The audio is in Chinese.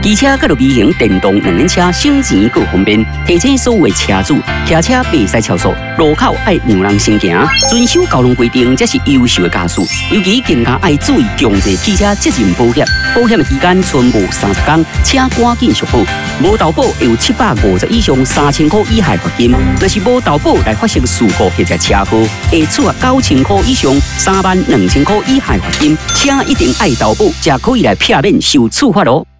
机车甲路微型电动两轮车省钱更方便，提醒所有的车主，骑车袂使超速，路口爱让人先行，遵守交通规定才是优秀的驾驶。尤其更加爱注意强制汽车责任保险，保险的期间存无30天，请赶紧续保。无投保会有750以上3000块以下罚金。若是无投保来发生事故或者车祸，会处罚9000块以上32000块以下罚金。请一定爱投保，才可以来避免受处罚哦。